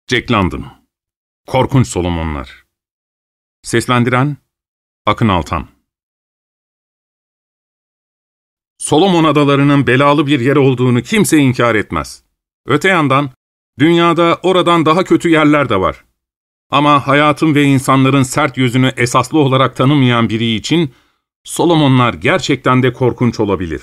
Jack London. Korkunç Solomonlar. Seslendiren Akın Altan. Solomon Adaları'nın belalı bir yer olduğunu kimse inkar etmez. Öte yandan, dünyada oradan daha kötü yerler de var. Ama hayatın ve insanların sert yüzünü esaslı olarak tanımayan biri için, Solomonlar gerçekten de korkunç olabilir.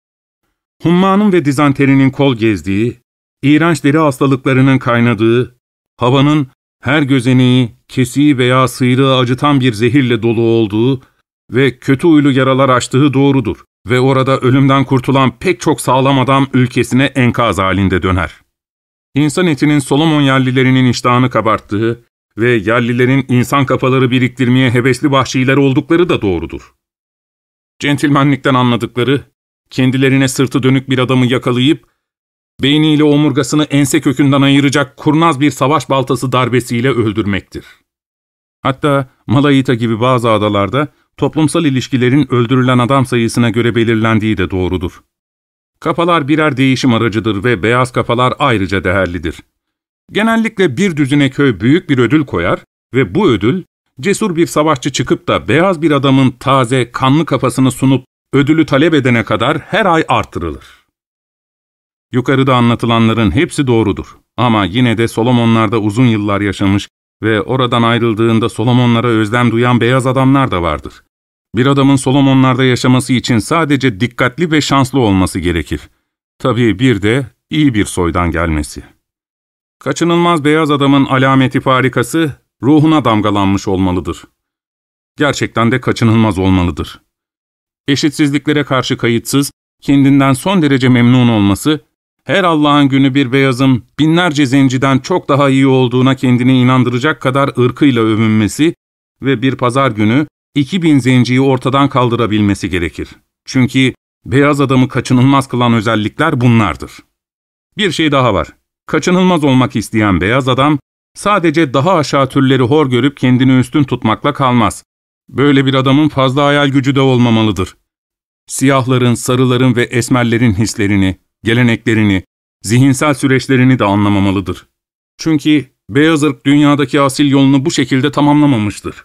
Hummanın ve dizanterinin kol gezdiği, iğrenç deri hastalıklarının kaynadığı, havanın her gözeneği, kesiği veya sıyrığı acıtan bir zehirle dolu olduğu ve kötü huylu yaralar açtığı doğrudur ve orada ölümden kurtulan pek çok sağlam adam ülkesine enkaz halinde döner. İnsan etinin Solomon yerlilerinin iştahını kabarttığı ve yerlilerin insan kafaları biriktirmeye hevesli vahşiler oldukları da doğrudur. Centilmenlikten anladıkları, kendilerine sırtı dönük bir adamı yakalayıp, beyniyle omurgasını ense kökünden ayıracak kurnaz bir savaş baltası darbesiyle öldürmektir. Hatta Malayita gibi bazı adalarda toplumsal ilişkilerin öldürülen adam sayısına göre belirlendiği de doğrudur. Kafalar birer değişim aracıdır ve beyaz kafalar ayrıca değerlidir. Genellikle bir düzine köy büyük bir ödül koyar ve bu ödül, cesur bir savaşçı çıkıp da beyaz bir adamın taze, kanlı kafasını sunup ödülü talep edene kadar her ay artırılır. Yukarıda anlatılanların hepsi doğrudur. Ama yine de Solomonlar'da uzun yıllar yaşamış ve oradan ayrıldığında Solomonlara özlem duyan beyaz adamlar da vardır. Bir adamın Solomonlar'da yaşaması için sadece dikkatli ve şanslı olması gerekir. Tabii bir de iyi bir soydan gelmesi. Kaçınılmaz beyaz adamın alameti farikası ruhuna damgalanmış olmalıdır. Gerçekten de kaçınılmaz olmalıdır. Eşitsizliklere karşı kayıtsız, kendinden son derece memnun olması, her Allah'ın günü bir beyazın binlerce zenciden çok daha iyi olduğuna kendini inandıracak kadar ırkıyla övünmesi ve bir pazar günü 2000 zenciyi ortadan kaldırabilmesi gerekir. Çünkü beyaz adamı kaçınılmaz kılan özellikler bunlardır. Bir şey daha var. Kaçınılmaz olmak isteyen beyaz adam, sadece daha aşağı türleri hor görüp kendini üstün tutmakla kalmaz. Böyle bir adamın fazla hayal gücü de olmamalıdır. Siyahların, sarıların ve esmerlerin hislerini, geleneklerini, zihinsel süreçlerini de anlamamalıdır. Çünkü beyaz ırk dünyadaki asil yolunu bu şekilde tamamlamamıştır.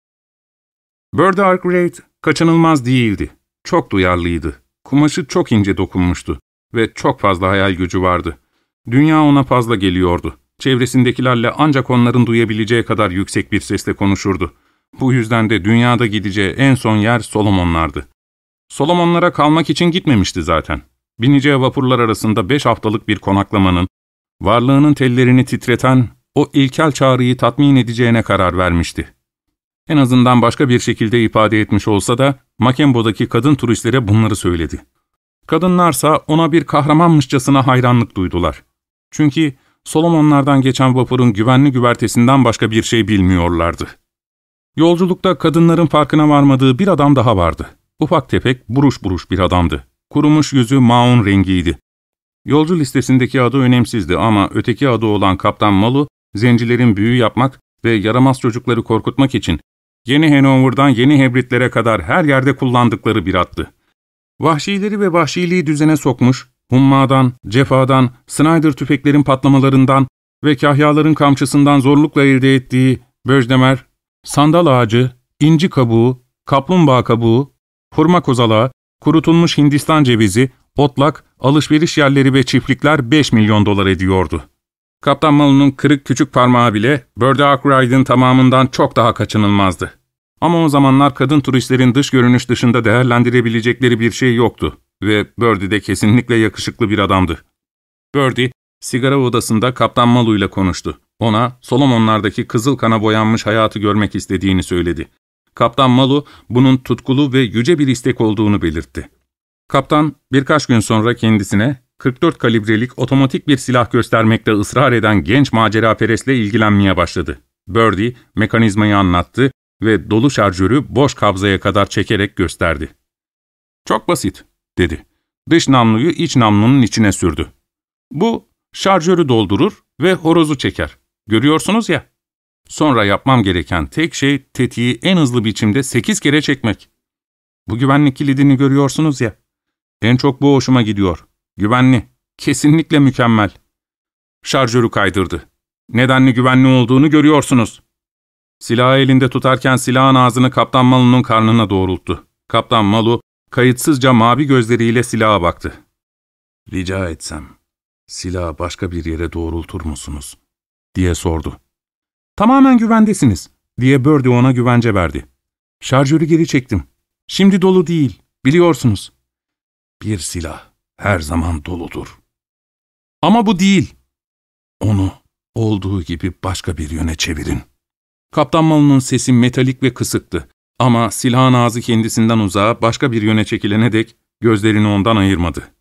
Birdie Arkwright kaçınılmaz değildi. Çok duyarlıydı. Kumaşı çok ince dokunmuştu ve çok fazla hayal gücü vardı. Dünya ona fazla geliyordu. Çevresindekilerle ancak onların duyabileceği kadar yüksek bir sesle konuşurdu. Bu yüzden de dünyada gideceği en son yer Solomonlardı. Solomonlara kalmak için gitmemişti zaten. Bineceği vapurlar arasında 5 haftalık bir konaklamanın, varlığının tellerini titreten o ilkel çağrıyı tatmin edeceğine karar vermişti. En azından başka bir şekilde ifade etmiş olsa da Makembo'daki kadın turistlere bunları söyledi. Kadınlarsa ona bir kahramanmışçasına hayranlık duydular. Çünkü Solomonlardan geçen vapurun güvenli güvertesinden başka bir şey bilmiyorlardı. Yolculukta kadınların farkına varmadığı bir adam daha vardı. Ufak tefek, buruş buruş bir adamdı. Kurumuş yüzü maun rengiydi. Yolcu listesindeki adı önemsizdi ama öteki adı olan Kaptan Malu, zencilerin büyü yapmak ve yaramaz çocukları korkutmak için Yeni Hanover'dan Yeni Hebridlere kadar her yerde kullandıkları bir attı. Vahşileri ve vahşiliği düzene sokmuş, hummadan, cefadan, Snyder tüfeklerin patlamalarından ve kahyaların kamçısından zorlukla elde ettiği böjdemer, sandal ağacı, inci kabuğu, kaplumbağa kabuğu, hurma kozalağı, kurutulmuş Hindistan cevizi, otlak, alışveriş yerleri ve çiftlikler 5 milyon dolar ediyordu. Kaptan Malu'nun kırık küçük parmağı bile Birdie Arkwright'ın tamamından çok daha kaçınılmazdı. Ama o zamanlar kadın turistlerin dış görünüş dışında değerlendirebilecekleri bir şey yoktu ve Birdie de kesinlikle yakışıklı bir adamdı. Birdie, sigara odasında Kaptan Malu ile konuştu. Ona Solomonlardaki kızıl kana boyanmış hayatı görmek istediğini söyledi. Kaptan Malu, bunun tutkulu ve yüce bir istek olduğunu belirtti. Kaptan, birkaç gün sonra kendisine 44 kalibrelik otomatik bir silah göstermekte ısrar eden genç maceraperestle ilgilenmeye başladı. Birdie, mekanizmayı anlattı ve dolu şarjörü boş kabzaya kadar çekerek gösterdi. "Çok basit," dedi. Dış namluyu iç namlunun içine sürdü. "Bu, şarjörü doldurur ve horozu çeker. Görüyorsunuz ya. Sonra yapmam gereken tek şey tetiği en hızlı biçimde 8 kere çekmek. Bu güvenlik kilidini görüyorsunuz ya. En çok bu hoşuma gidiyor. Güvenli, kesinlikle mükemmel." Şarjörü kaydırdı. Nedenli güvenli olduğunu görüyorsunuz. Silahı elinde tutarken silahın ağzını Kaptan Malu'nun karnına doğrulttu. Kaptan Malu, kayıtsızca mavi gözleriyle silaha baktı. ''Rica etsem, silahı başka bir yere doğrultur musunuz?'' diye sordu. ''Tamamen güvendesiniz.'' diye Birdie ona güvence verdi. ''Şarjörü geri çektim. Şimdi dolu değil, biliyorsunuz.'' ''Bir silah her zaman doludur.'' ''Ama bu değil.'' ''Onu olduğu gibi başka bir yöne çevirin.'' Kaptan Malu'nun sesi metalik ve kısıktı. Ama silahın ağzı kendisinden uzağa başka bir yöne çekilene dek gözlerini ondan ayırmadı.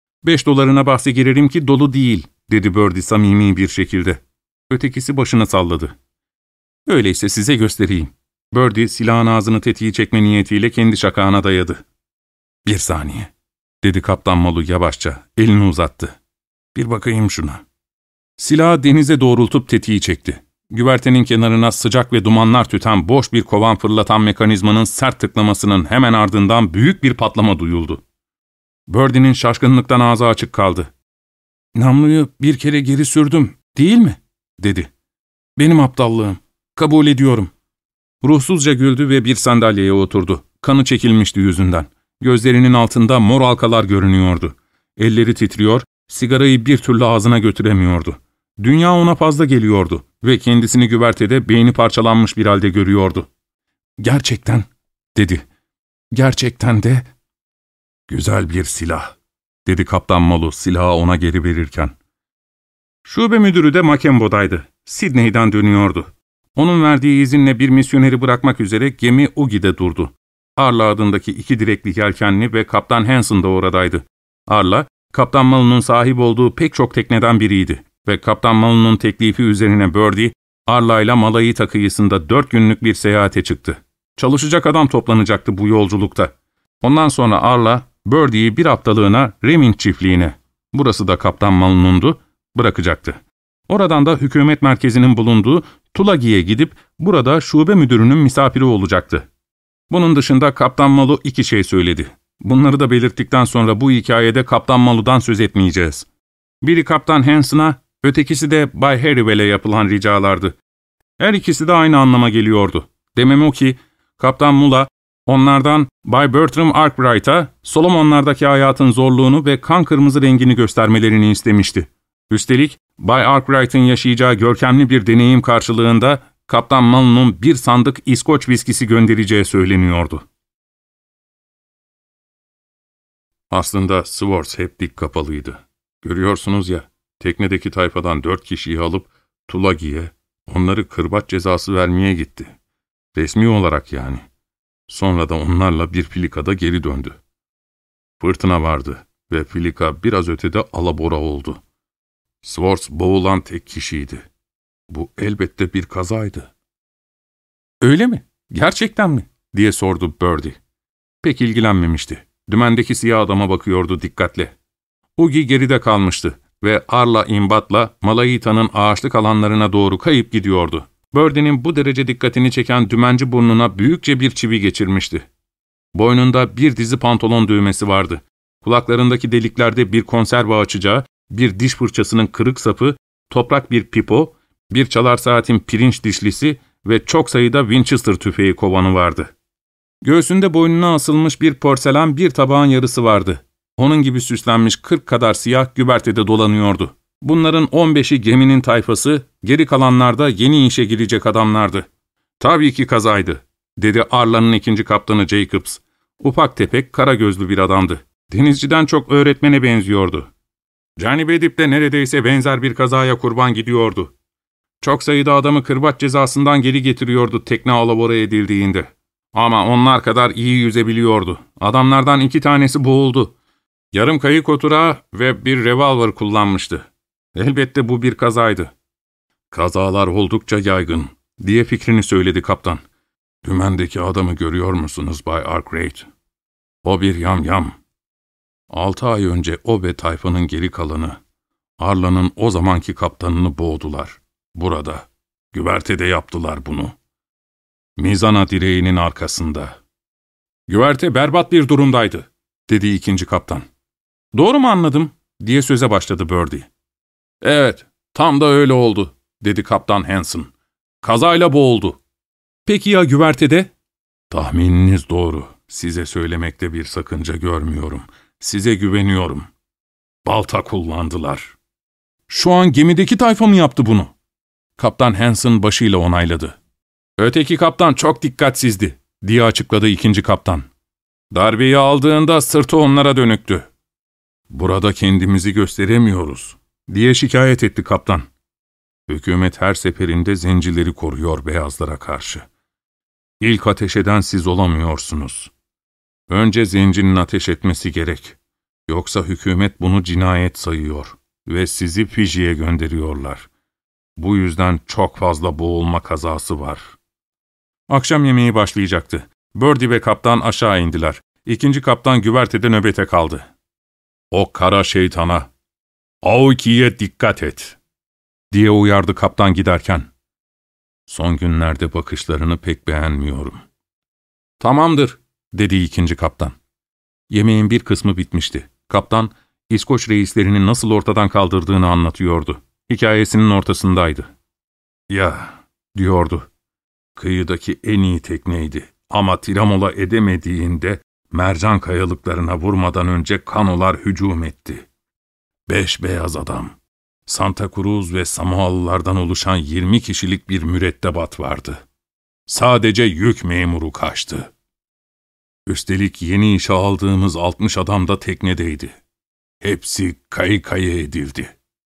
$5 bahse girerim ki dolu değil, dedi Birdie samimi bir şekilde. Ötekisi başını salladı. Öyleyse size göstereyim. Birdie silahın ağzını tetiği çekme niyetiyle kendi şakağına dayadı. Bir saniye, dedi Kaptan Malu yavaşça, elini uzattı. Bir bakayım şuna. Silahı denize doğrultup tetiği çekti. Güvertenin kenarına sıcak ve dumanlar tüten boş bir kovan fırlatan mekanizmanın sert tıklamasının hemen ardından büyük bir patlama duyuldu. Birdie'nin şaşkınlıktan ağzı açık kaldı. ''Namluyu bir kere geri sürdüm, değil mi?'' dedi. ''Benim aptallığım. Kabul ediyorum.'' Ruhsuzca güldü ve bir sandalyeye oturdu. Kanı çekilmişti yüzünden. Gözlerinin altında mor halkalar görünüyordu. Elleri titriyor, sigarayı bir türlü ağzına götüremiyordu. Dünya ona fazla geliyordu ve kendisini güvertede beyni parçalanmış bir halde görüyordu. ''Gerçekten'' dedi. ''Gerçekten de...'' ''Güzel bir silah'' dedi Kaptan Malu silahı ona geri verirken. Şube müdürü de Makembo'daydı. Sidney'den dönüyordu. Onun verdiği izinle bir misyoneri bırakmak üzere gemi Ugi'de durdu. Arla adındaki 2 direkli yelkenli ve Kaptan Hanson da oradaydı. Arla, Kaptan Malu'nun sahip olduğu pek çok tekneden biriydi ve Kaptan Malu'nun teklifi üzerine Birdie, Arla ile Malaita kıyısında 4 günlük bir seyahate çıktı. Çalışacak adam toplanacaktı bu yolculukta. Ondan sonra Arla, Birdie'yi bir haftalığına Reming çiftliğine, burası da Kaptan Malu'nundu, bırakacaktı. Oradan da hükümet merkezinin bulunduğu Tulagi'ye gidip burada şube müdürünün misafiri olacaktı. Bunun dışında Kaptan Malu 2 şey söyledi. Bunları da belirttikten sonra bu hikayede Kaptan Malu'dan söz etmeyeceğiz. Biri Kaptan Hanson'a, ötekisi de Bay Harriwell'e yapılan ricalardı. Her ikisi de aynı anlama geliyordu. Demem o ki, Kaptan Mula, onlardan Bay Bertram Arkwright'a Solomonlardaki hayatın zorluğunu ve kan kırmızı rengini göstermelerini istemişti. Üstelik Bay Arkwright'ın yaşayacağı görkemli bir deneyim karşılığında Kaptan Malu'nun bir sandık İskoç viskisi göndereceği söyleniyordu. Aslında Swords hep dik kapalıydı. Görüyorsunuz ya, teknedeki tayfadan 4 kişiyi alıp Tulagi'ye, onları kırbaç cezası vermeye gitti. Resmi olarak yani. Sonra da onlarla bir filikada geri döndü. Fırtına vardı ve filika biraz ötede alabora oldu. Swords boğulan tek kişiydi. Bu elbette bir kazaydı. ''Öyle mi? Gerçekten mi?'' diye sordu Birdie. Pek ilgilenmemişti. Dümendeki siyah adama bakıyordu dikkatle. Ugi geride kalmıştı ve Arla imbatla Malaita'nın ağaçlık alanlarına doğru kayıp gidiyordu. Birdie'nin bu derece dikkatini çeken dümenci burnuna büyükçe bir çivi geçirmişti. Boynunda bir dizi pantolon düğmesi vardı. Kulaklarındaki deliklerde bir konserve açacağı, bir diş fırçasının kırık sapı, toprak bir pipo, bir çalar saatin pirinç dişlisi ve çok sayıda Winchester tüfeği kovanı vardı. Göğsünde boynuna asılmış bir porselen bir tabağın yarısı vardı. Onun gibi süslenmiş 40 kadar siyah güvertede dolanıyordu. Bunların 15'i geminin tayfası, geri kalanlar da yeni işe girecek adamlardı. ''Tabii ki kazaydı.'' dedi Arla'nın 2. kaptanı Jacobs. Ufak tefek, kara gözlü bir adamdı. Denizciden çok öğretmene benziyordu. Johnny Bedip de neredeyse benzer bir kazaya kurban gidiyordu. Çok sayıda adamı kırbaç cezasından geri getiriyordu tekne alabora edildiğinde. Ama onlar kadar iyi yüzebiliyordu. Adamlardan 2 tanesi boğuldu. Yarım kayık oturağı ve bir revolver kullanmıştı. Elbette bu bir kazaydı. ''Kazalar oldukça yaygın.'' diye fikrini söyledi kaptan. ''Dümendeki adamı görüyor musunuz Bay Arkwright? O bir yamyam. 6 ay önce o ve tayfanın geri kalanı, Arla'nın o zamanki kaptanını boğdular. Burada, güvertede yaptılar bunu. Mizana direğinin arkasında.'' ''Güverte berbat bir durumdaydı.'' dedi 2. kaptan. ''Doğru mu anladım?'' diye söze başladı Birdie. ''Evet, tam da öyle oldu.'' dedi Kaptan Hansen. "Kazayla boğuldu." "Peki ya güvertede?" "Tahmininiz doğru. Size söylemekte bir sakınca görmüyorum. Size güveniyorum. Balta kullandılar." "Şu an gemideki tayfa mı yaptı bunu?" Kaptan Hansen başıyla onayladı. "Öteki kaptan çok dikkatsizdi," diye açıkladı ikinci kaptan. "Darbeyi aldığında sırtı onlara dönüktü." "Burada kendimizi gösteremiyoruz," diye şikayet etti kaptan. "Hükümet her seferinde zencileri koruyor beyazlara karşı. İlk ateş eden siz olamıyorsunuz. Önce zencinin ateş etmesi gerek. Yoksa hükümet bunu cinayet sayıyor ve sizi Fiji'ye gönderiyorlar. Bu yüzden çok fazla boğulma kazası var." Akşam yemeği başlayacaktı. Birdie ve kaptan aşağı indiler. İkinci kaptan güvertede nöbete kaldı. "O kara şeytana, Aoki'ye dikkat et," diye uyardı kaptan giderken. "Son günlerde bakışlarını pek beğenmiyorum." "Tamamdır," dedi ikinci kaptan. Yemeğin bir kısmı bitmişti. Kaptan, İskoç reislerinin nasıl ortadan kaldırdığını anlatıyordu. Hikayesinin ortasındaydı. "Ya," diyordu, "kıyıdaki en iyi tekneydi ama tiramola edemediğinde mercan kayalıklarına vurmadan önce kanolar hücum etti. 5 beyaz adam, Santa Cruz ve Samoalılardan oluşan 20 kişilik bir mürettebat vardı. Sadece yük memuru kaçtı. Üstelik yeni işe aldığımız 60 adam da teknedeydi. Hepsi kayı edildi."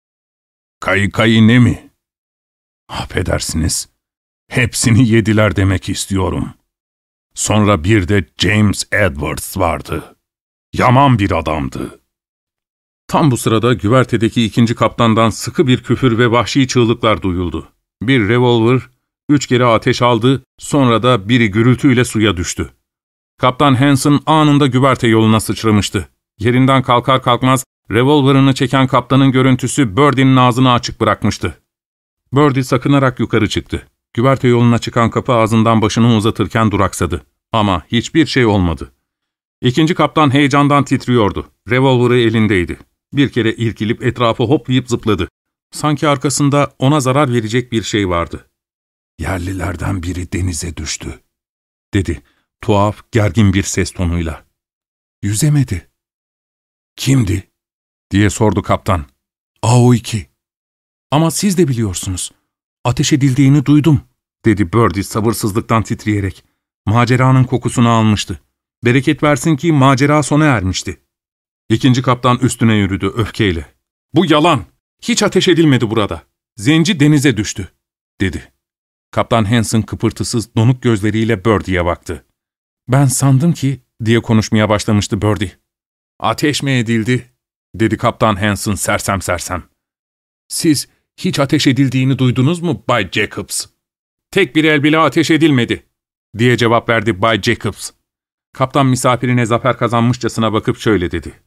"Kayı ne mi?" "Affedersiniz, hepsini yediler demek istiyorum. Sonra bir de James Edwards vardı. Yaman bir adamdı." Tam bu sırada güvertedeki ikinci kaptandan sıkı bir küfür ve vahşi çığlıklar duyuldu. Bir revolver 3 kere ateş aldı, sonra da biri gürültüyle suya düştü. Kaptan Hansen anında güverte yoluna sıçramıştı. Yerinden kalkar kalkmaz revolverını çeken kaptanın görüntüsü Birdie'nin ağzını açık bırakmıştı. Birdie sakınarak yukarı çıktı. Güverte yoluna çıkan kapı ağzından başını uzatırken duraksadı. Ama hiçbir şey olmadı. İkinci kaptan heyecandan titriyordu. Revolver'ı elindeydi. Bir kere irkilip etrafı hoplayıp zıpladı. Sanki arkasında ona zarar verecek bir şey vardı. "Yerlilerden biri denize düştü," dedi, tuhaf, gergin bir ses tonuyla. "Yüzemedi." "Kimdi?" diye sordu kaptan. "Aoki." "Ama siz de biliyorsunuz. Ateş edildiğini duydum," dedi Birdie sabırsızlıktan titreyerek. Maceranın kokusunu almıştı. Bereket versin ki macera sona ermişti. İkinci kaptan üstüne yürüdü öfkeyle. "Bu yalan. Hiç ateş edilmedi burada. Zenci denize düştü," dedi. Kaptan Hansen kıpırtısız, donuk gözleriyle Birdie'ye baktı. "Ben sandım ki," diye konuşmaya başlamıştı Birdie. "Ateş mi edildi?" dedi Kaptan Hansen sersem sersem. "Siz hiç ateş edildiğini duydunuz mu Bay Jacobs?" "Tek bir el bile ateş edilmedi," diye cevap verdi Bay Jacobs. Kaptan misafirine zafer kazanmışçasına bakıp şöyle dedi.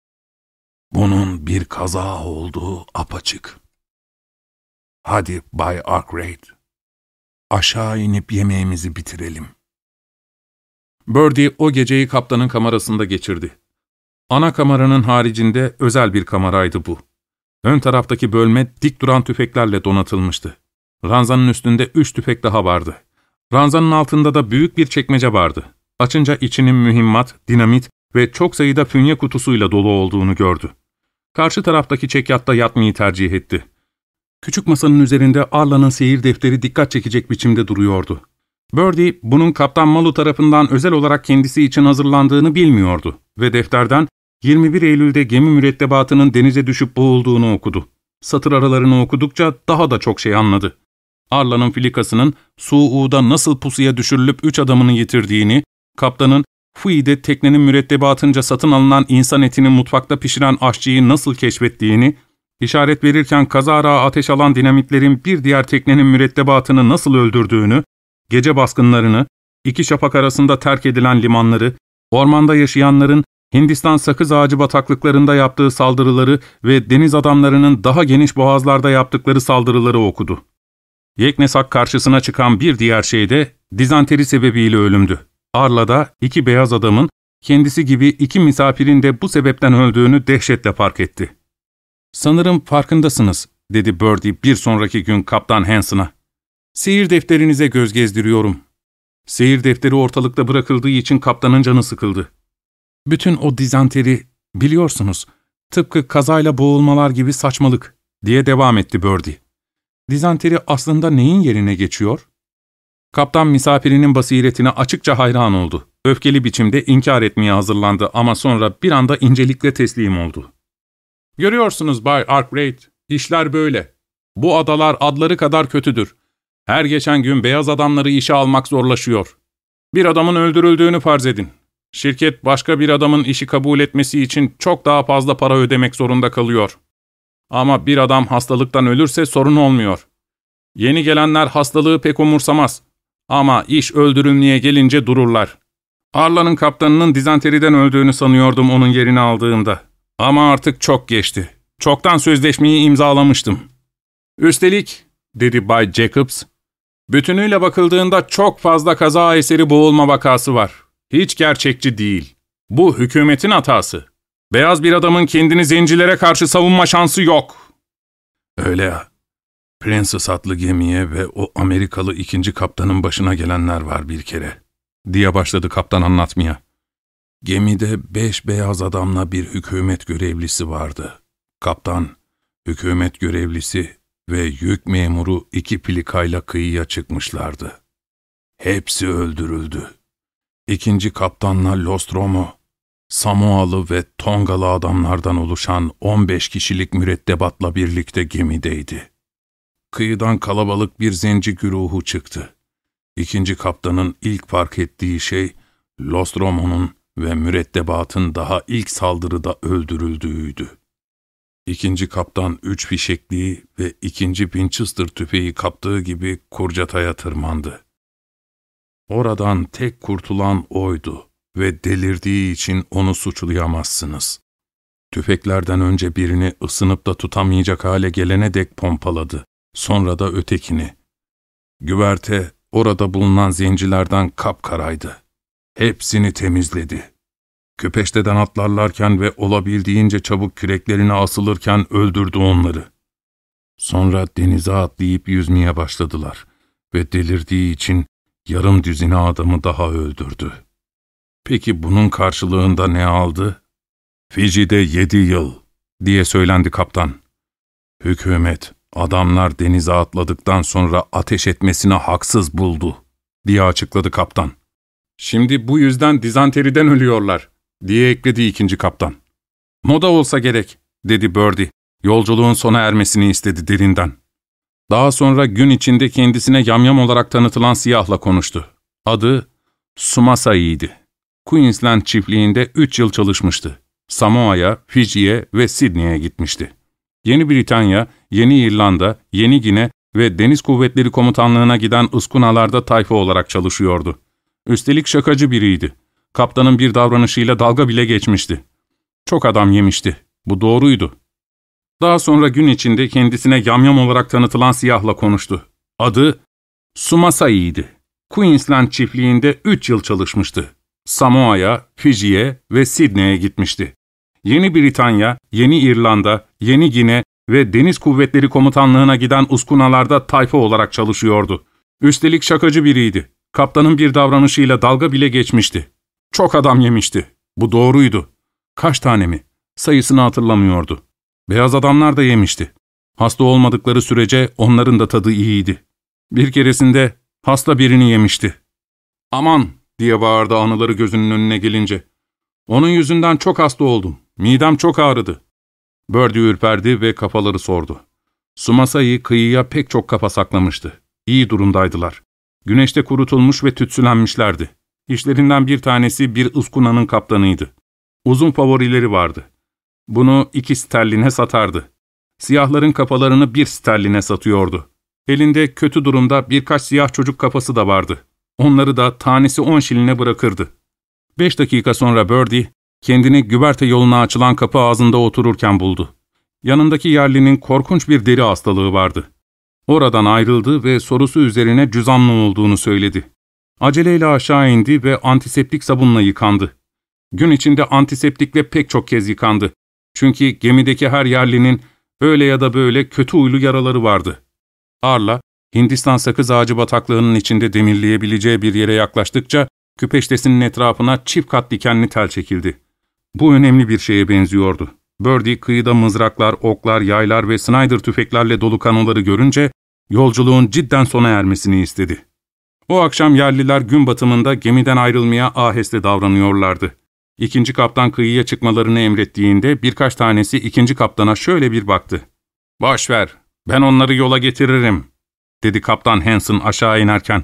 "Bunun bir kaza olduğu apaçık. Hadi Bay Arkwright, aşağı inip yemeğimizi bitirelim." Birdie o geceyi kaptanın kamerasında geçirdi. Ana kameranın haricinde özel bir kameraydı bu. Ön taraftaki bölme dik duran tüfeklerle donatılmıştı. Ranzanın üstünde 3 tüfek daha vardı. Ranzanın altında da büyük bir çekmece vardı. Açınca içinin mühimmat, dinamit ve çok sayıda fünye kutusuyla dolu olduğunu gördü. Karşı taraftaki çekyatta yatmayı tercih etti. Küçük masanın üzerinde Arla'nın seyir defteri dikkat çekecek biçimde duruyordu. Birdie, bunun Kaptan Malu tarafından özel olarak kendisi için hazırlandığını bilmiyordu ve defterden 21 Eylül'de gemi mürettebatının denize düşüp boğulduğunu okudu. Satır aralarını okudukça daha da çok şey anladı. Arla'nın filikasının Suud'a nasıl pusuya düşürülüp 3 adamını yitirdiğini, kaptanın Fui'de teknenin mürettebatınca satın alınan insan etini mutfakta pişiren aşçıyı nasıl keşfettiğini, işaret verirken kazara ateş alan dinamitlerin bir diğer teknenin mürettebatını nasıl öldürdüğünü, gece baskınlarını, 2 şafak arasında terk edilen limanları, ormanda yaşayanların Hindistan sakız ağacı bataklıklarında yaptığı saldırıları ve deniz adamlarının daha geniş boğazlarda yaptıkları saldırıları okudu. Yeknesak karşısına çıkan bir diğer şey de dizanteri sebebiyle ölümdü. Arla'da 2 beyaz adamın kendisi gibi 2 misafirin de bu sebepten öldüğünü dehşetle fark etti. "Sanırım farkındasınız," dedi Birdie bir sonraki gün Kaptan Hanson'a. Seyir defterinize göz gezdiriyorum. Seyir defteri ortalıkta bırakıldığı için kaptanın canı sıkıldı. Bütün o dizanteri, biliyorsunuz, tıpkı kazayla boğulmalar gibi saçmalık, diye devam etti Birdie. Dizanteri aslında neyin yerine geçiyor? Kaptan misafirinin basiretine açıkça hayran oldu. Öfkeli biçimde inkar etmeye hazırlandı ama sonra bir anda incelikle teslim oldu. Görüyorsunuz Bay Arkwright, işler böyle. Bu adalar adları kadar kötüdür. Her geçen gün beyaz adamları işe almak zorlaşıyor. Bir adamın öldürüldüğünü farz edin. Şirket başka bir adamın işi kabul etmesi için çok daha fazla para ödemek zorunda kalıyor. Ama bir adam hastalıktan ölürse sorun olmuyor. Yeni gelenler hastalığı pek umursamaz. Ama iş öldürülmeye gelince dururlar. Arla'nın kaptanının dizanteriden öldüğünü sanıyordum onun yerini aldığımda. Ama artık çok geçti. Çoktan sözleşmeyi imzalamıştım. Üstelik, dedi Bay Jacobs, bütünüyle bakıldığında çok fazla kaza eseri boğulma vakası var. Hiç gerçekçi değil. Bu hükümetin hatası. Beyaz bir adamın kendini zencilere karşı savunma şansı yok. Öyle ya. Princess adlı gemiye ve o Amerikalı ikinci kaptanın başına gelenler var bir kere, diye başladı kaptan anlatmaya. Gemide 5 beyaz adamla bir hükümet görevlisi vardı. Kaptan, hükümet görevlisi ve yük memuru 2 plikayla kıyıya çıkmışlardı. Hepsi öldürüldü. İkinci kaptanla Nostromo, Samoalı ve Tongalı adamlardan oluşan 15 kişilik mürettebatla birlikte gemideydi. Kıyıdan kalabalık bir zenci güruhu çıktı. İkinci kaptanın ilk fark ettiği şey, Nostromo'nun ve mürettebatın daha ilk saldırıda öldürüldüğüydü. İkinci kaptan 3 fişekliği ve 2. Winchester tüfeği kaptığı gibi Kurcatay'a tırmandı. Oradan tek kurtulan oydu ve delirdiği için onu suçlayamazsınız. Tüfeklerden önce birini ısınıp da tutamayacak hale gelene dek pompaladı. Sonra da ötekini. Güverte orada bulunan zencilerden kapkaraydı. Hepsini temizledi. Küpeşteden atlarlarken ve olabildiğince çabuk küreklerine asılırken öldürdü onları. Sonra denize atlayıp yüzmeye başladılar ve delirdiği için yarım düzine adamı daha öldürdü. Peki bunun karşılığında ne aldı? Fiji'de 7 yıl, diye söylendi kaptan. Hükümet, adamlar denize atladıktan sonra ateş etmesine haksız buldu, diye açıkladı kaptan. Şimdi bu yüzden dizanteriden ölüyorlar, diye ekledi ikinci kaptan. Moda olsa gerek, dedi Birdie. Yolculuğun sona ermesini istedi derinden. Daha sonra gün içinde kendisine yamyam olarak tanıtılan siyahla konuştu. Adı Sumasai'ydi. Queensland çiftliğinde 3 yıl çalışmıştı. Samoa'ya, Fiji'ye ve Sydney'e gitmişti. Yeni Britanya, Yeni İrlanda, Yeni Gine ve Deniz Kuvvetleri Komutanlığı'na giden ıskunalarda tayfa olarak çalışıyordu. Üstelik şakacı biriydi. Kaptanın bir davranışıyla dalga bile geçmişti. Çok adam yemişti. Bu doğruydu. Daha sonra gün içinde kendisine yamyam olarak tanıtılan siyahla konuştu. Adı Sumasai'ydi. Queensland çiftliğinde 3 yıl çalışmıştı. Samoa'ya, Fiji'ye ve Sydney'e gitmişti. Yeni Britanya, Yeni İrlanda, Yeni Gine ve Deniz Kuvvetleri Komutanlığı'na giden uskunalarda tayfa olarak çalışıyordu. Üstelik şakacı biriydi. Kaptanın bir davranışıyla dalga bile geçmişti. Çok adam yemişti. Bu doğruydu. Kaç tane mi? Sayısını hatırlamıyordu. Beyaz adamlar da yemişti. Hasta olmadıkları sürece onların da tadı iyiydi. Bir keresinde hasta birini yemişti. "Aman!" diye bağırdı anıları gözünün önüne gelince. "Onun yüzünden çok hasta oldum. Midem çok ağrıdı." Birdie ürperdi ve kafaları sordu. Sumasai kıyıya pek çok kafa saklamıştı. İyi durumdaydılar. Güneşte kurutulmuş ve tütsülenmişlerdi. İşlerinden bir tanesi bir ıskunanın kaptanıydı. Uzun favorileri vardı. Bunu 2 sterline satardı. Siyahların kafalarını 1 sterline satıyordu. Elinde kötü durumda birkaç siyah çocuk kafası da vardı. Onları da tanesi 10 şiline bırakırdı. 5 dakika sonra Birdie, kendini güverte yoluna açılan kapı ağzında otururken buldu. Yanındaki yerlinin korkunç bir deri hastalığı vardı. Oradan ayrıldı ve sorusu üzerine cüzamlı olduğunu söyledi. Aceleyle aşağı indi ve antiseptik sabunla yıkandı. Gün içinde antiseptikle pek çok kez yıkandı. Çünkü gemideki her yerlinin Öyle ya da böyle kötü huylu yaraları vardı. Arla, Hindistan sakız ağacı bataklığının içinde demirleyebileceği bir yere yaklaştıkça küpeştesinin etrafına çift kat dikenli tel çekildi. Bu önemli bir şeye benziyordu. Birdie kıyıda mızraklar, oklar, yaylar ve Snider tüfeklerle dolu kanoları görünce yolculuğun cidden sona ermesini istedi. O akşam yerliler gün batımında gemiden ayrılmaya aheste davranıyorlardı. İkinci kaptan kıyıya çıkmalarını emrettiğinde birkaç tanesi ikinci kaptana şöyle bir baktı. ''Boş ver, ben onları yola getiririm.'' dedi Kaptan Hansen aşağı inerken.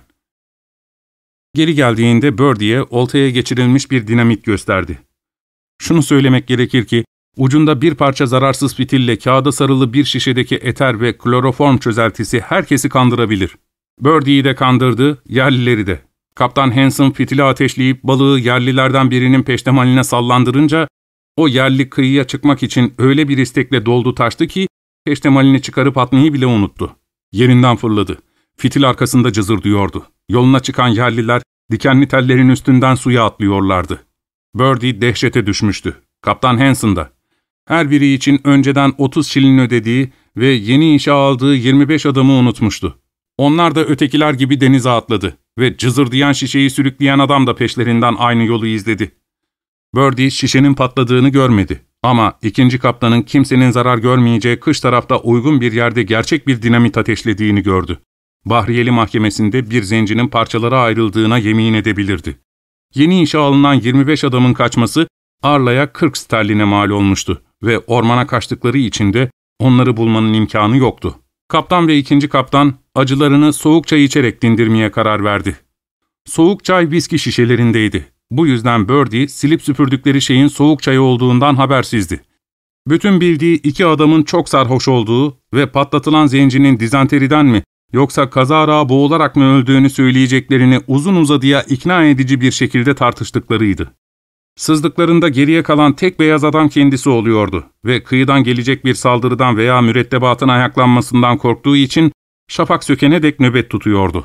Geri geldiğinde Birdie'ye oltaya geçirilmiş bir dinamit gösterdi. Şunu söylemek gerekir ki, ucunda bir parça zararsız fitille kağıda sarılı bir şişedeki eter ve kloroform çözeltisi herkesi kandırabilir. Birdie'yi de kandırdı, yerlileri de. Kaptan Hansen fitili ateşleyip balığı yerlilerden birinin peştemaline sallandırınca, o yerli kıyıya çıkmak için öyle bir istekle doldu taştı ki, peştemalini çıkarıp atmayı bile unuttu. Yerinden fırladı. Fitil arkasında cızırdıyordu. Yoluna çıkan yerliler dikenli tellerin üstünden suya atlıyorlardı. Birdie dehşete düşmüştü. Kaptan Hansen da. Her biri için önceden 30 şilin ödediği ve yeni işe aldığı 25 adamı unutmuştu. Onlar da ötekiler gibi denize atladı ve cızırdayan şişeyi sürükleyen adam da peşlerinden aynı yolu izledi. Birdie şişenin patladığını görmedi ama ikinci kaptanın kimsenin zarar görmeyeceği kış tarafta uygun bir yerde gerçek bir dinamit ateşlediğini gördü. Bahriyeli mahkemesinde bir zencinin parçalara ayrıldığına yemin edebilirdi. Yeni işe alınan 25 adamın kaçması Arla'ya 40 sterline mal olmuştu ve ormana kaçtıkları için de onları bulmanın imkanı yoktu. Kaptan ve ikinci kaptan acılarını soğuk çay içerek dindirmeye karar verdi. Soğuk çay viski şişelerindeydi. Bu yüzden Birdie silip süpürdükleri şeyin soğuk çay olduğundan habersizdi. Bütün bildiği iki adamın çok sarhoş olduğu ve patlatılan zencinin dizenteriden mi yoksa kazara boğularak mı öldüğünü söyleyeceklerini uzun uzadıya ikna edici bir şekilde tartıştıklarıydı. Sızdıklarında geriye kalan tek beyaz adam kendisi oluyordu ve kıyıdan gelecek bir saldırıdan veya mürettebatın ayaklanmasından korktuğu için şafak sökene dek nöbet tutuyordu.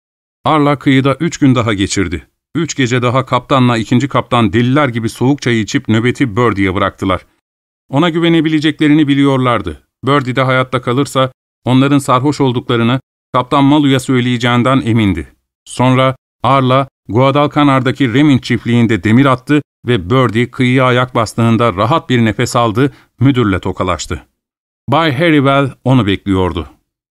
Arla kıyıda 3 gün daha geçirdi. 3 gece daha kaptanla ikinci kaptan deliler gibi soğuk çayı içip nöbeti Birdie'ye bıraktılar. Ona güvenebileceklerini biliyorlardı. Birdie de hayatta kalırsa onların sarhoş olduklarını Kaptan Malu'ya söyleyeceğinden emindi. Sonra Arla, Guadalcanar'daki Reming çiftliğinde demir attı ve Birdie kıyıya ayak bastığında rahat bir nefes aldı, müdürle tokalaştı. Bay Harrywell onu bekliyordu.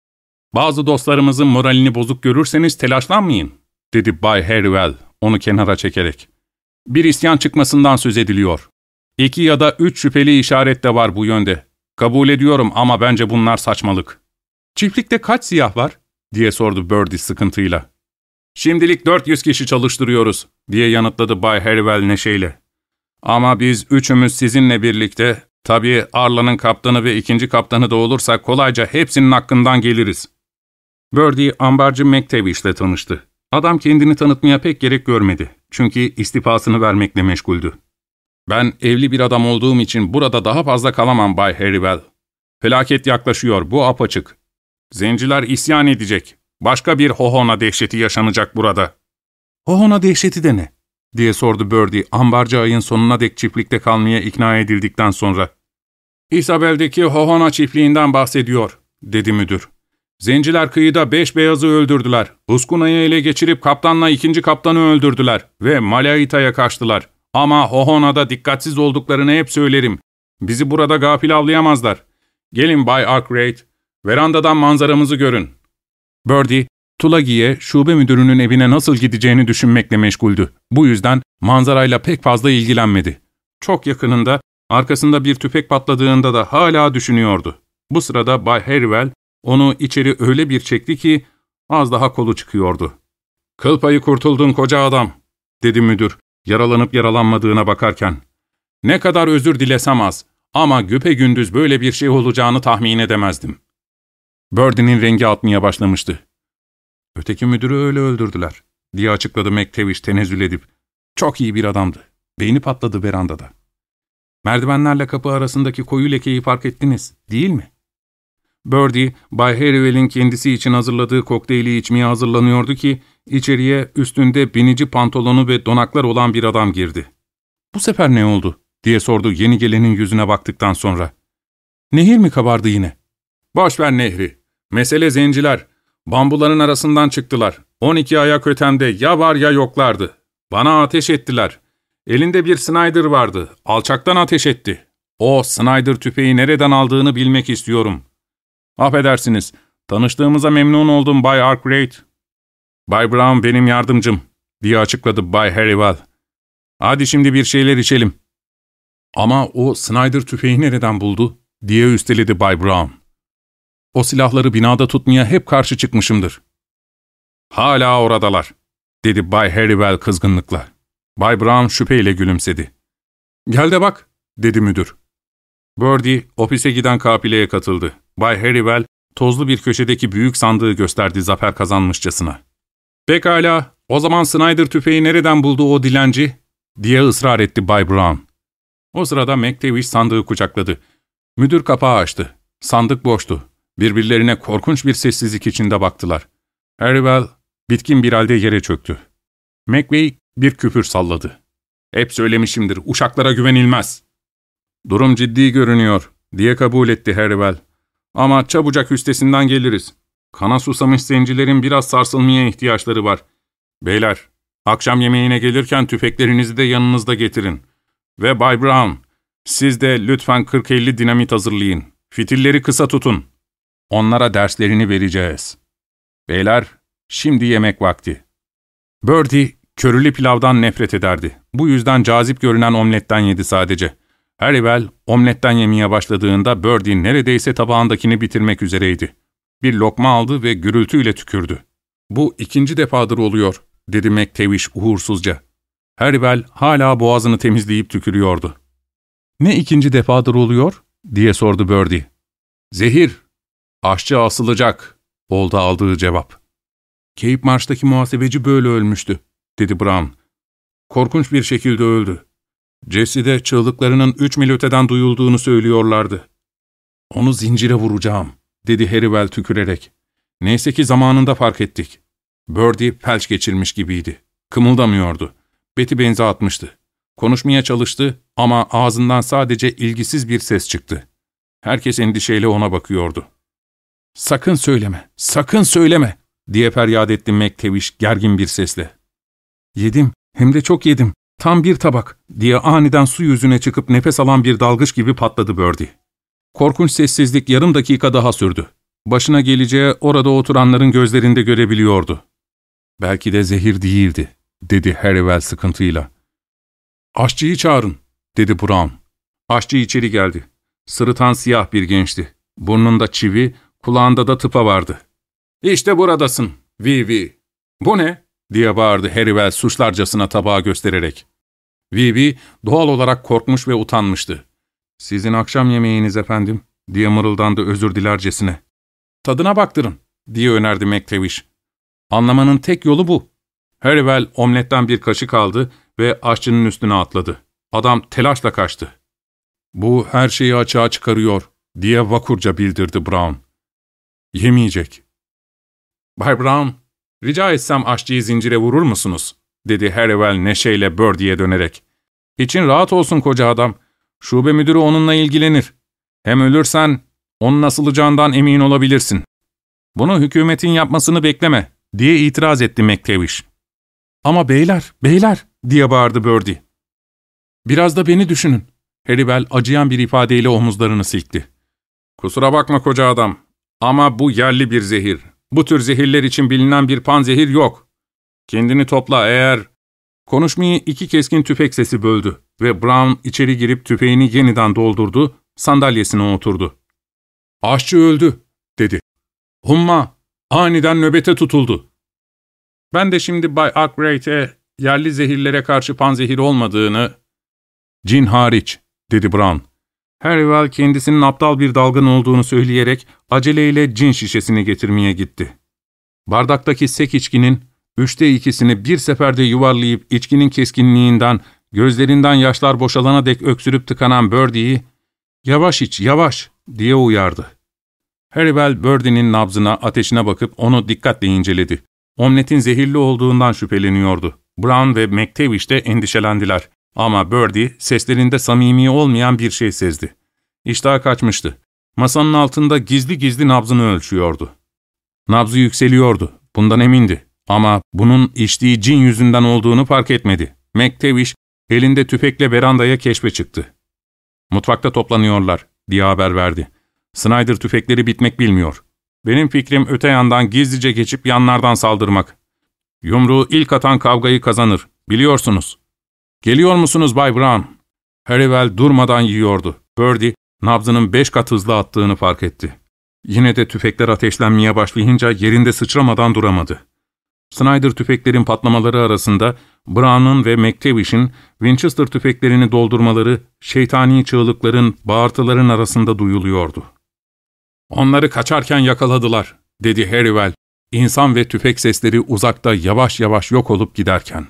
''Bazı dostlarımızın moralini bozuk görürseniz telaşlanmayın.'' dedi Bay Harrywell onu kenara çekerek. ''Bir isyan çıkmasından söz ediliyor. 2 ya da 3 şüpheli işaret de var bu yönde. Kabul ediyorum ama bence bunlar saçmalık.'' ''Çiftlikte kaç siyah var?'' diye sordu Birdie sıkıntıyla. ''Şimdilik 400 kişi çalıştırıyoruz.'' diye yanıtladı Bay Harrywell neşeyle. ''Ama biz üçümüz sizinle birlikte, tabii Arla'nın kaptanı ve ikinci kaptanı da olursa kolayca hepsinin hakkından geliriz.'' Birdie ambarcı McTavish'le tanıştı. Adam kendini tanıtmaya pek gerek görmedi. Çünkü istifasını vermekle meşguldü. ''Ben evli bir adam olduğum için burada daha fazla kalamam Bay Harrywell. Felaket yaklaşıyor, bu apaçık. Zenciler isyan edecek. Başka bir Hohona dehşeti yaşanacak burada.'' ''Hohona dehşeti de ne?'' diye sordu Birdie, ambarcı ayın sonuna dek çiftlikte kalmaya ikna edildikten sonra. ''Isabel'deki Hohona çiftliğinden bahsediyor.'' dedi müdür. ''Zenciler kıyıda 5 beyazı öldürdüler. Uskuna'yı ele geçirip kaptanla ikinci kaptanı öldürdüler ve Malaita'ya kaçtılar. Ama Hohona'da dikkatsiz olduklarını hep söylerim. Bizi burada gafil avlayamazlar. Gelin Bay Arkwright, verandadan manzaramızı görün.'' Birdie, Tulagi'ye şube müdürünün evine nasıl gideceğini düşünmekle meşguldü. Bu yüzden manzarayla pek fazla ilgilenmedi. Çok yakınında, arkasında bir tüfek patladığında da hala düşünüyordu. Bu sırada Bay Harrywell onu içeri öyle bir çekti ki az daha kolu çıkıyordu. ''Kıl payı kurtuldun koca adam.'' dedi müdür, yaralanıp yaralanmadığına bakarken. ''Ne kadar özür dilesem az ama güpegündüz böyle bir şey olacağını tahmin edemezdim.'' Birdie'nin rengi atmaya başlamıştı. ''Öteki müdürü öyle öldürdüler.'' diye açıkladı McTavish tenezzül edip. ''Çok iyi bir adamdı. Beyni patladı verandada. Merdivenlerle kapı arasındaki koyu lekeyi fark ettiniz, değil mi?'' Birdie, Bay Harrywell'in kendisi için hazırladığı kokteyli içmeye hazırlanıyordu ki, içeriye üstünde binici pantolonu ve donaklar olan bir adam girdi. ''Bu sefer ne oldu?'' diye sordu yeni gelenin yüzüne baktıktan sonra. Nehir mi kabardı yine? Boş ver nehri. Mesele zenciler. Bambuların arasından çıktılar. 12 ayak ötemde ya var ya yoklardı. Bana ateş ettiler. Elinde bir Snider vardı. Alçaktan ateş etti. O Snider tüfeği nereden aldığını bilmek istiyorum. Affedersiniz. Tanıştığımıza memnun oldum Bay Arkwright. Bay Brown benim yardımcım, diye açıkladı Bay Harriwell. Hadi şimdi bir şeyler içelim. Ama o Snider tüfeği nereden buldu, diye üsteledi Bay Brown. O silahları binada tutmaya hep karşı çıkmışımdır. Hala oradalar, dedi Bay Harriwell kızgınlıkla. Bay Brown şüpheyle gülümsedi. Gel de bak, dedi müdür. Birdie, ofise giden kafileye katıldı. Bay Harriwell, tozlu bir köşedeki büyük sandığı gösterdi zafer kazanmışçasına. Pekala, o zaman Snider tüfeği nereden buldu o dilenci, diye ısrar etti Bay Brown. O sırada McTavish sandığı kucakladı. Müdür kapağı açtı. Sandık boştu. Birbirlerine korkunç bir sessizlik içinde baktılar. Harriwell, bitkin bir halde yere çöktü. McVeigh bir küfür salladı. Hep söylemişimdir, uşaklara güvenilmez. Durum ciddi görünüyor, diye kabul etti Harriwell. Ama çabucak üstesinden geliriz. Kana susamış zencilerin biraz sarsılmaya ihtiyaçları var. Beyler, akşam yemeğine gelirken tüfeklerinizi de yanınızda getirin. Ve Bay Brown, siz de lütfen 40-50 dinamit hazırlayın. Fitilleri kısa tutun. Onlara derslerini vereceğiz. Beyler, şimdi yemek vakti. Birdie, körülü pilavdan nefret ederdi. Bu yüzden cazip görünen omletten yedi sadece. Harriwell, omletten yemeye başladığında Birdie neredeyse tabağındakini bitirmek üzereydi. Bir lokma aldı ve gürültüyle tükürdü. Bu 2. defadır oluyor, dedi McTavish uğursuzca. Harriwell hala boğazını temizleyip tükürüyordu. Ne 2. defadır oluyor, diye sordu Birdie. Zehir, aşçı asılacak, oldu aldığı cevap. Cape Marsh'taki muhasebeci böyle ölmüştü, dedi Brown. Korkunç bir şekilde öldü. Jesse'de çığlıklarının 3 mil öteden duyulduğunu söylüyorlardı. Onu zincire vuracağım, dedi Harriwell tükürerek. Neyse ki zamanında fark ettik. Birdie felç geçirmiş gibiydi. Kımıldamıyordu. Beti benzi atmıştı. Konuşmaya çalıştı ama ağzından sadece ilgisiz bir ses çıktı. Herkes endişeyle ona bakıyordu. ''Sakın söyleme, sakın söyleme!'' diye feryat etti McTavish gergin bir sesle. ''Yedim, hem de çok yedim. Tam bir tabak!'' diye aniden su yüzüne çıkıp nefes alan bir dalgıç gibi patladı Birdie. Korkunç sessizlik yarım dakika daha sürdü. Başına geleceği orada oturanların gözlerinde görebiliyordu. ''Belki de zehir değildi.'' dedi Harriwell sıkıntıyla. ''Aşçıyı çağırın.'' dedi Brown. Aşçı içeri geldi. Sırıtan siyah bir gençti. Burnunda çivi, kulağında da tıpa vardı. ''İşte buradasın, Vivi.'' ''Bu ne?'' diye bağırdı Harriwell suçlarcasına tabağı göstererek. Vivi doğal olarak korkmuş ve utanmıştı. ''Sizin akşam yemeğiniz efendim.'' diye mırıldandı özür dilercesine. ''Tadına baktırın.'' diye önerdi McTavish. ''Anlamanın tek yolu bu.'' Harriwell omletten bir kaşık aldı ve aşçının üstüne atladı. Adam telaşla kaçtı. ''Bu her şeyi açığa çıkarıyor.'' diye vakurca bildirdi Brown. ''Yemeyecek.'' ''Bay Brown, rica etsem aşçıyı zincire vurur musunuz?'' dedi Harriwell neşeyle Birdie'ye dönerek. ''İçin rahat olsun koca adam. Şube müdürü onunla ilgilenir. Hem ölürsen onun asılacağından emin olabilirsin. Bunu hükümetin yapmasını bekleme.'' diye itiraz etti McTavish. ''Ama beyler!'' diye bağırdı Birdie. ''Biraz da beni düşünün.'' Harriwell acıyan bir ifadeyle omuzlarını silkti. ''Kusura bakma koca adam ama bu yerli bir zehir. Bu tür zehirler için bilinen bir panzehir yok. Kendini topla eğer...'' Konuşmayı 2 keskin tüfek sesi böldü ve Brown içeri girip tüfeğini yeniden doldurdu, sandalyesine oturdu. ''Aşçı öldü.'' dedi. ''Humma, aniden nöbete tutuldu. Ben de şimdi Bay Arkwright'e yerli zehirlere karşı panzehir olmadığını..." ''Cin hariç.'' dedi Brown. Harriwell kendisinin aptal bir dalgın olduğunu söyleyerek aceleyle cin şişesini getirmeye gitti. Bardaktaki sek içkinin 3'te 2'sini bir seferde yuvarlayıp içkinin keskinliğinden, gözlerinden yaşlar boşalana dek öksürüp tıkanan Birdie'yi ''Yavaş iç, yavaş!'' diye uyardı. Harriwell Birdie'nin nabzına, ateşine bakıp onu dikkatle inceledi. Omletin zehirli olduğundan şüpheleniyordu. Brown ve McTavish de endişelendiler. Ama Birdie seslerinde samimi olmayan bir şey sezdi. İştahı kaçmıştı. Masanın altında gizli gizli nabzını ölçüyordu. Nabzı yükseliyordu, bundan emindi. Ama bunun içtiği cin yüzünden olduğunu fark etmedi. McTavish elinde tüfekle verandaya keşfe çıktı. ''Mutfakta toplanıyorlar.'' diye haber verdi. ''Snyder tüfekleri bitmek bilmiyor. Benim fikrim öte yandan gizlice geçip yanlardan saldırmak. Yumruğu ilk atan kavgayı kazanır, biliyorsunuz.'' ''Geliyor musunuz Bay Brown?'' Harryvel durmadan yiyordu. Birdie, nabzının 5 kat hızlı attığını fark etti. Yine de tüfekler ateşlenmeye başlayınca yerinde sıçramadan duramadı. Snyder tüfeklerin patlamaları arasında Brown'un ve McTavish'in Winchester tüfeklerini doldurmaları şeytani çığlıkların, bağırtıların arasında duyuluyordu. ''Onları kaçarken yakaladılar.'' dedi Harryvel, insan ve tüfek sesleri uzakta yavaş yavaş yok olup giderken.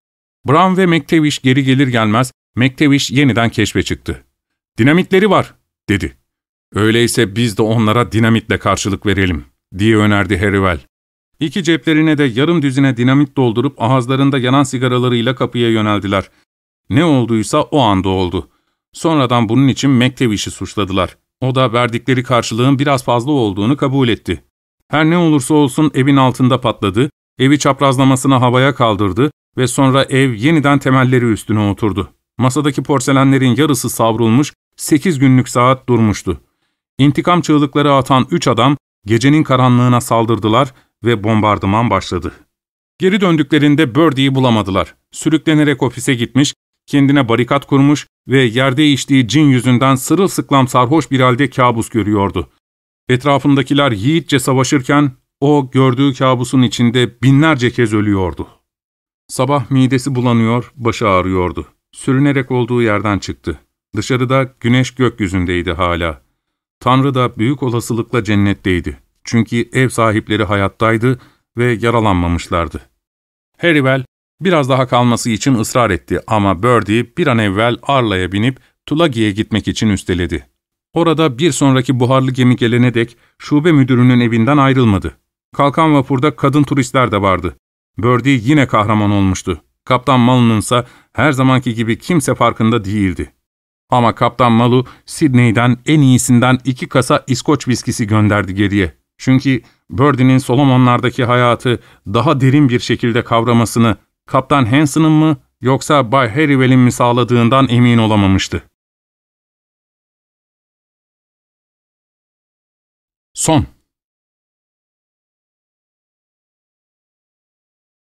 Brown ve McTavish geri gelir gelmez McTavish yeniden keşfe çıktı. ''Dinamitleri var.'' dedi. ''Öyleyse biz de onlara dinamitle karşılık verelim.'' diye önerdi Harryvel. İki ceplerine de yarım düzine dinamit doldurup ağızlarında yanan sigaralarıyla kapıya yöneldiler. Ne olduysa o anda oldu. Sonradan bunun için McTavish'i suçladılar. O da verdikleri karşılığın biraz fazla olduğunu kabul etti. Her ne olursa olsun evin altında patladı, evi çaprazlamasına havaya kaldırdı ve sonra ev yeniden temelleri üstüne oturdu. Masadaki porselenlerin yarısı savrulmuş, 8 günlük saat durmuştu. İntikam çığlıkları atan 3 adam gecenin karanlığına saldırdılar ve bombardıman başladı. Geri döndüklerinde Birdie'yi bulamadılar. Sürüklenerek ofise gitmiş, kendine barikat kurmuş ve yerde içtiği cin yüzünden sırılsıklam sarhoş bir halde kabus görüyordu. Etrafındakiler yiğitçe savaşırken o gördüğü kabusun içinde binlerce kez ölüyordu. Sabah midesi bulanıyor, başı ağrıyordu. Sürünerek olduğu yerden çıktı. Dışarıda güneş gökyüzündeydi hala. Tanrı da büyük olasılıkla cennetteydi. Çünkü ev sahipleri hayattaydı ve yaralanmamışlardı. Harryvel biraz daha kalması için ısrar etti ama Birdie bir an evvel Arla'ya binip Tulagi'ye gitmek için üsteledi. Orada bir sonraki buharlı gemi gelene dek şube müdürünün evinden ayrılmadı. Kalkan vapurda kadın turistler de vardı. Birdie yine kahraman olmuştu. Kaptan Malu'nun ise her zamanki gibi kimse farkında değildi. Ama Kaptan Malu, Sydney'den en iyisinden 2 kasa İskoç viskisi gönderdi geriye. Çünkü Birdie'nin Solomonlardaki hayatı daha derin bir şekilde kavramasını Kaptan Hanson'ın mı yoksa Bay Harryvel'in mi sağladığından emin olamamıştı. Son